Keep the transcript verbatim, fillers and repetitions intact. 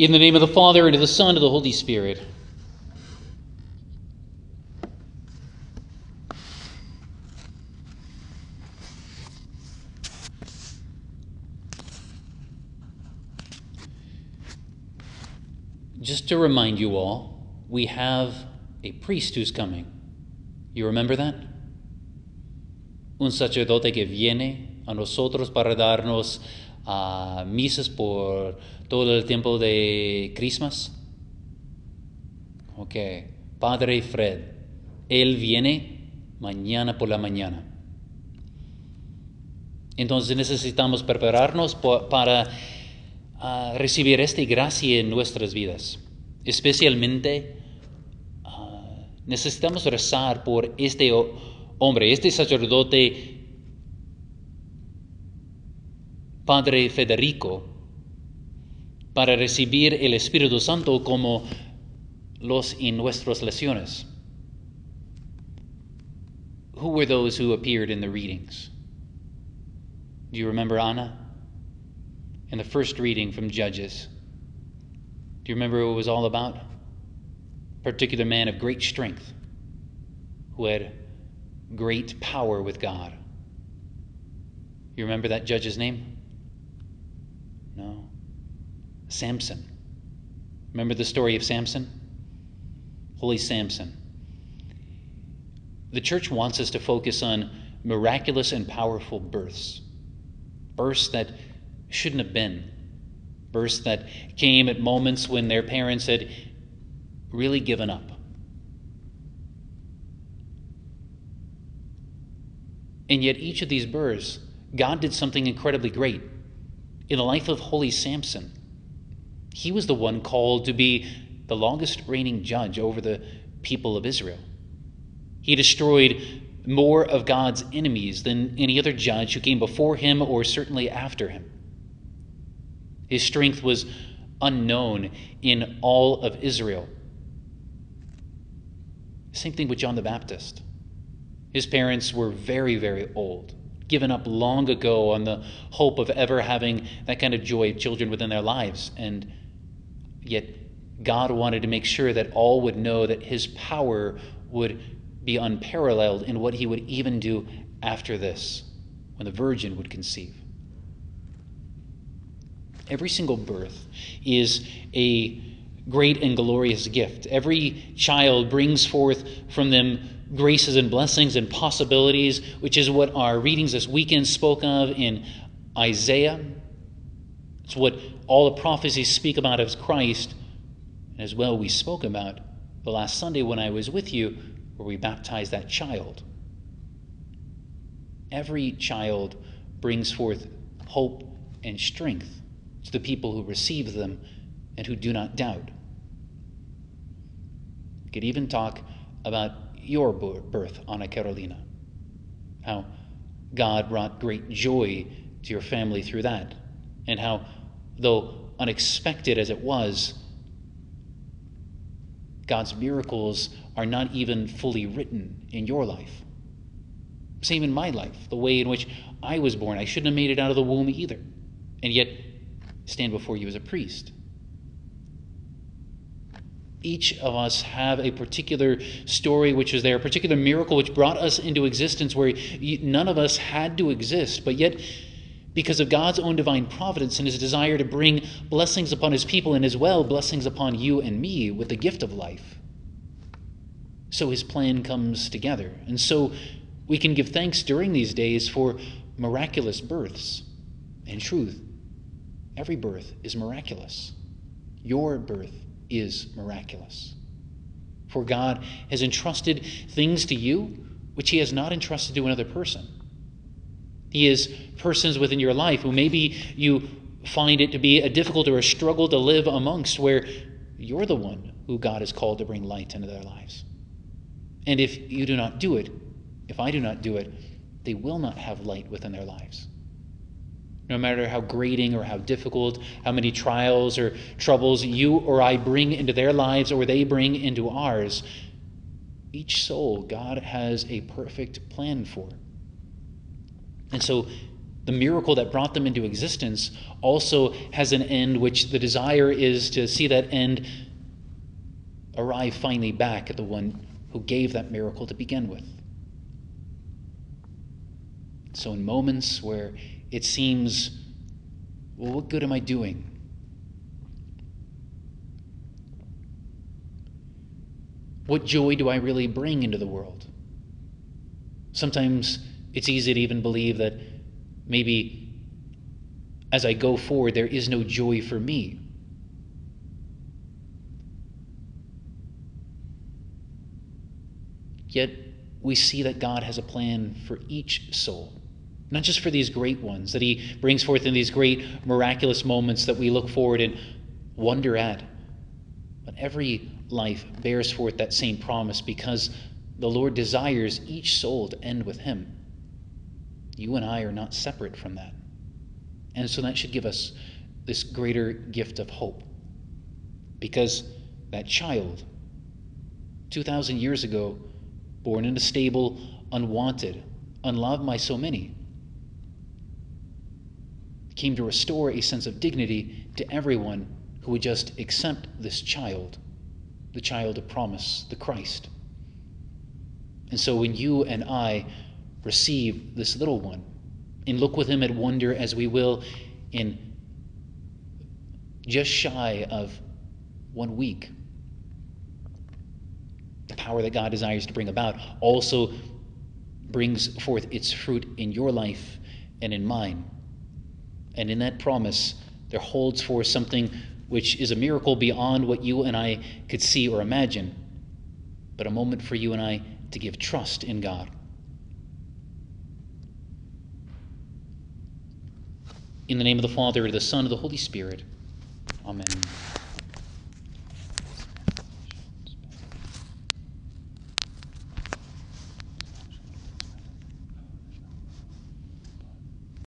In the name of the Father, and of the Son, and of the Holy Spirit. Just to remind you all, we have a priest who's coming. You remember that? Un sacerdote que viene a nosotros para darnos uh, misas por todo el tiempo de Christmas. Ok, Padre Fred, él viene mañana por la mañana. Entonces necesitamos prepararnos por, para uh, recibir esta gracia en nuestras vidas. Especialmente uh, necesitamos rezar por este hombre, este sacerdote, Padre Federico, para recibir el Espíritu Santo como los en nuestras lecciones. Who were those who appeared in the readings? Do you remember Anna? In the first reading from Judges. Do you remember what it was all about? A particular man of great strength who had great power with God. You remember that judge's name? No. Samson. Remember the story of Samson? Holy Samson. The church wants us to focus on miraculous and powerful births. Births that shouldn't have been. Births that came at moments when their parents had really given up. And yet each of these births, God did something incredibly great. In the life of Holy Samson, he was the one called to be the longest reigning judge over the people of Israel. He destroyed more of God's enemies than any other judge who came before him or certainly after him. His strength was unknown in all of Israel. Same thing with John the Baptist. His parents were very, very old, given up long ago on the hope of ever having that kind of joy of children within their lives. And yet God wanted to make sure that all would know that his power would be unparalleled in what he would even do after this, when the virgin would conceive. Every single birth is a great and glorious gift. Every child brings forth from them graces and blessings and possibilities, which is what our readings this weekend spoke of in Isaiah. It's what all the prophecies speak about as Christ, and as well we spoke about the last Sunday when I was with you, where we baptized that child. Every child brings forth hope and strength to the people who receive them and who do not doubt. We could even talk about your birth, Anna Carolina, how God brought great joy to your family through that, and how, though unexpected as it was, God's miracles are not even fully written in your life. Same in my life, the way in which I was born. I shouldn't have made it out of the womb either, and yet stand before you as a priest. Each of us have a particular story which is there, a particular miracle which brought us into existence where none of us had to exist, but yet because of God's own divine providence and his desire to bring blessings upon his people and as well blessings upon you and me with the gift of life. So his plan comes together. And so we can give thanks during these days for miraculous births. In truth, every birth is miraculous. Your birth is miraculous. For God has entrusted things to you which he has not entrusted to another person. He is persons within your life who maybe you find it to be a difficult or a struggle to live amongst, where you're the one who God has called to bring light into their lives. And if you do not do it, if I do not do it, they will not have light within their lives. No matter how grating or how difficult, how many trials or troubles you or I bring into their lives or they bring into ours, each soul God has a perfect plan for. And so The miracle that brought them into existence also has an end, which the desire is to see that end arrive finally back at the one who gave that miracle to begin with. So in moments where it seems, well, what good am I doing? What joy do I really bring into the world? Sometimes it's easy to even believe that maybe as I go forward, there is no joy for me. Yet we see that God has a plan for each soul, not just for these great ones that he brings forth in these great miraculous moments that we look forward and wonder at, but every life bears forth that same promise because the Lord desires each soul to end with him. You and I are not separate from that. And so that should give us this greater gift of hope. Because that child, two thousand years ago, born in a stable, unwanted, unloved by so many, came to restore a sense of dignity to everyone who would just accept this child, the child of promise, the Christ. And so when you and I receive this little one and look with him at wonder as we will in just shy of one week, the power that God desires to bring about also brings forth its fruit in your life and in mine. And in that promise, there holds forth something which is a miracle beyond what you and I could see or imagine, but a moment for you and I to give trust in God. In the name of the Father, the Son, and the Holy Spirit. Amen.